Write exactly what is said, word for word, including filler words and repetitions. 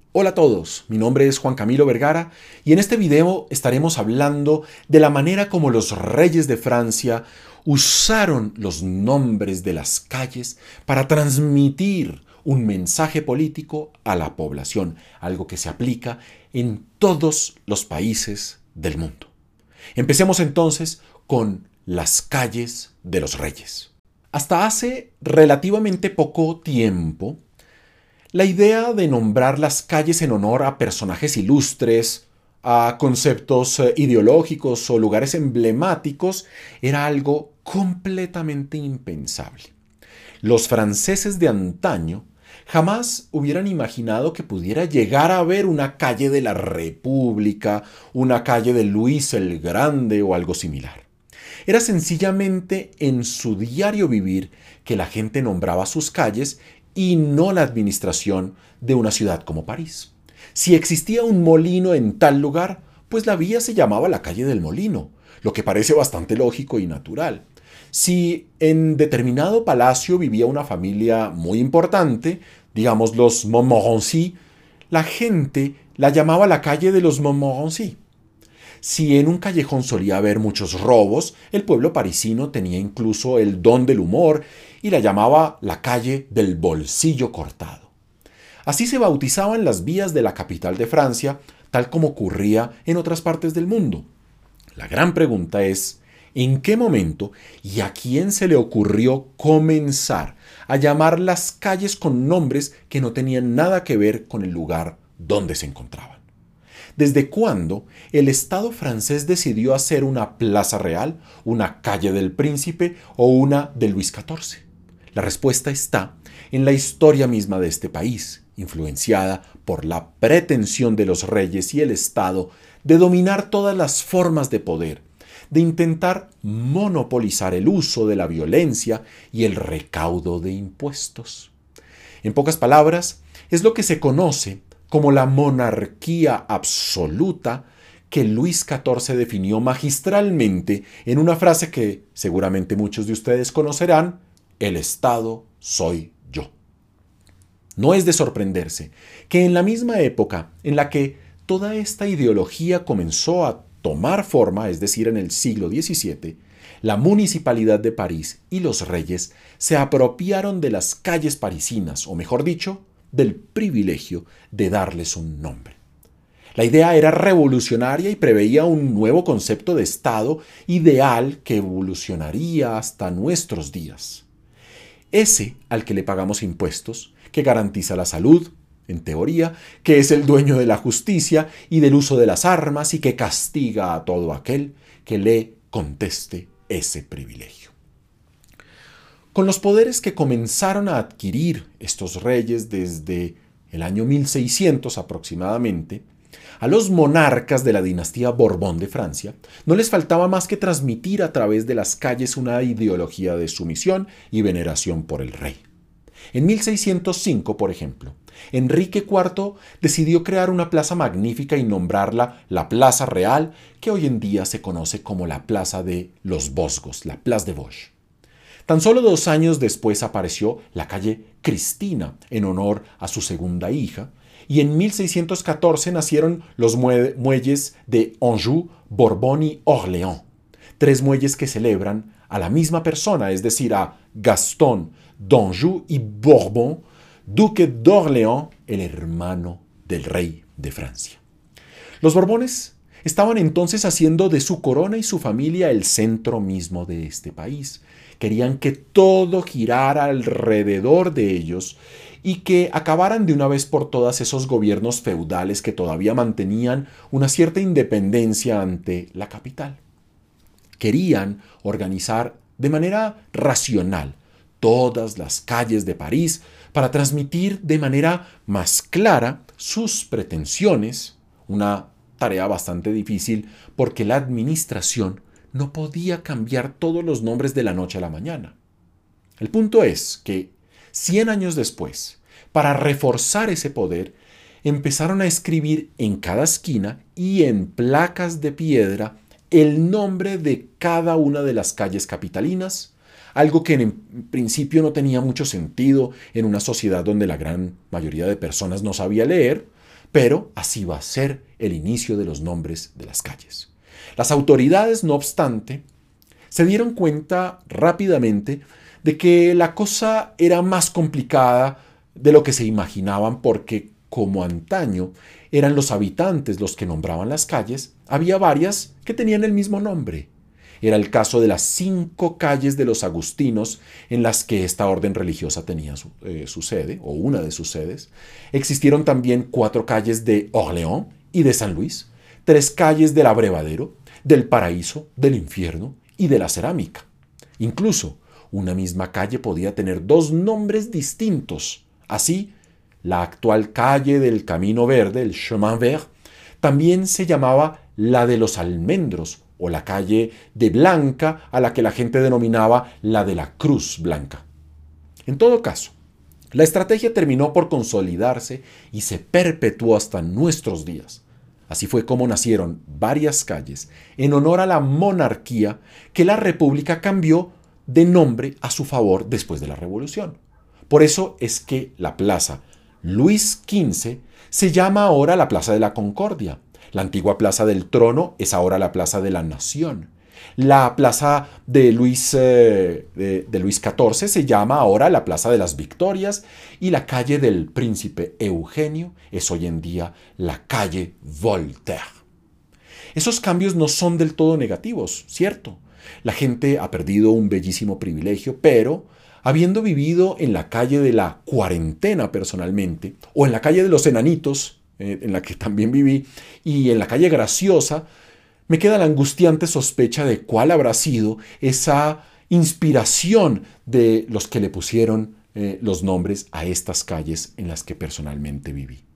Hola a todos, mi nombre es Juan Camilo Vergara y en este video estaremos hablando de la manera como los reyes de Francia usaron los nombres de las calles para transmitir un mensaje político a la población, algo que se aplica en todos los países del mundo. Empecemos entonces con las calles de los reyes. Hasta hace relativamente poco tiempo, la idea de nombrar las calles en honor a personajes ilustres, a conceptos eh, ideológicos o lugares emblemáticos era algo completamente impensable. Los franceses de antaño jamás hubieran imaginado que pudiera llegar a haber una calle de la República, una calle de Luis el Grande o algo similar. Era sencillamente en su diario vivir que la gente nombraba sus calles y no la administración de una ciudad como París. Si existía un molino en tal lugar, pues la vía se llamaba la calle del molino, lo que parece bastante lógico y natural. Si en determinado palacio vivía una familia muy importante, digamos los Montmorency, la gente la llamaba la calle de los Montmorency. Si en un callejón solía haber muchos robos, el pueblo parisino tenía incluso el don del humor y la llamaba la calle del bolsillo cortado. Así se bautizaban las vías de la capital de Francia, tal como ocurría en otras partes del mundo. La gran pregunta es, ¿en qué momento y a quién se le ocurrió comenzar a llamar las calles con nombres que no tenían nada que ver con el lugar donde se encontraban? ¿Desde cuándo el Estado francés decidió hacer una plaza real, una calle del Príncipe o una de Luis catorce? La respuesta está en la historia misma de este país, influenciada por la pretensión de los reyes y el Estado de dominar todas las formas de poder, de intentar monopolizar el uso de la violencia y el recaudo de impuestos. En pocas palabras, es lo que se conoce como la monarquía absoluta que Luis catorce definió magistralmente en una frase que seguramente muchos de ustedes conocerán: el Estado soy yo. No es de sorprenderse que en la misma época en la que toda esta ideología comenzó a tomar forma, es decir, en el siglo diecisiete, la municipalidad de París y los reyes se apropiaron de las calles parisinas, o mejor dicho, del privilegio de darles un nombre. La idea era revolucionaria y preveía un nuevo concepto de Estado ideal que evolucionaría hasta nuestros días. Ese al que le pagamos impuestos, que garantiza la salud, en teoría, que es el dueño de la justicia y del uso de las armas y que castiga a todo aquel que le conteste ese privilegio. Con los poderes que comenzaron a adquirir estos reyes desde el año mil seiscientos aproximadamente, a los monarcas de la dinastía Borbón de Francia no les faltaba más que transmitir a través de las calles una ideología de sumisión y veneración por el rey. En mil seiscientos cinco, por ejemplo, Enrique cuarto decidió crear una plaza magnífica y nombrarla la Plaza Real, que hoy en día se conoce como la Plaza de los Vosgos, la Place de Vosges. Tan solo dos años después apareció la calle Cristina, en honor a su segunda hija, y en mil seiscientos catorce nacieron los mue- muelles de Anjou, Borbón y Orléans, tres muelles que celebran a la misma persona, es decir, a Gastón d'Anjou y Borbón, duque d'Orléans, el hermano del rey de Francia. Los Borbones estaban entonces haciendo de su corona y su familia el centro mismo de este país. Querían que todo girara alrededor de ellos y que acabaran de una vez por todas esos gobiernos feudales que todavía mantenían una cierta independencia ante la capital. Querían organizar de manera racional todas las calles de París para transmitir de manera más clara sus pretensiones, una tarea bastante difícil porque la administración no podía cambiar todos los nombres de la noche a la mañana. El punto es que, cien años después, para reforzar ese poder, empezaron a escribir en cada esquina y en placas de piedra el nombre de cada una de las calles capitalinas, algo que en principio no tenía mucho sentido en una sociedad donde la gran mayoría de personas no sabía leer, pero así va a ser el inicio de los nombres de las calles. Las autoridades, no obstante, se dieron cuenta rápidamente de que la cosa era más complicada de lo que se imaginaban porque, como antaño eran los habitantes los que nombraban las calles, había varias que tenían el mismo nombre. Era el caso de las cinco calles de los agustinos en las que esta orden religiosa tenía su, eh, su sede, o una de sus sedes. Existieron también cuatro calles de Orléans y de San Luis, tres calles del Abrevadero, del Paraíso, del Infierno y de la Cerámica. Incluso, una misma calle podía tener dos nombres distintos. Así, la actual calle del Camino Verde, el Chemin Vert, también se llamaba la de los Almendros, o la calle de Blanca, a la que la gente denominaba la de la Cruz Blanca. En todo caso, la estrategia terminó por consolidarse y se perpetuó hasta nuestros días. Así fue como nacieron varias calles en honor a la monarquía que la República cambió de nombre a su favor después de la Revolución. Por eso es que la Plaza Luis quince se llama ahora la Plaza de la Concordia. La antigua Plaza del Trono es ahora la Plaza de la Nación. La Plaza de Luis, eh, de, de Luis catorce se llama ahora la Plaza de las Victorias y la calle del Príncipe Eugenio es hoy en día la calle Voltaire. Esos cambios no son del todo negativos, ¿cierto? La gente ha perdido un bellísimo privilegio, pero habiendo vivido en la calle de la Cuarentena personalmente, o en la calle de los Enanitos, en la que también viví, y en la calle Graciosa, me queda la angustiante sospecha de cuál habrá sido esa inspiración de los que le pusieron eh, los nombres a estas calles en las que personalmente viví.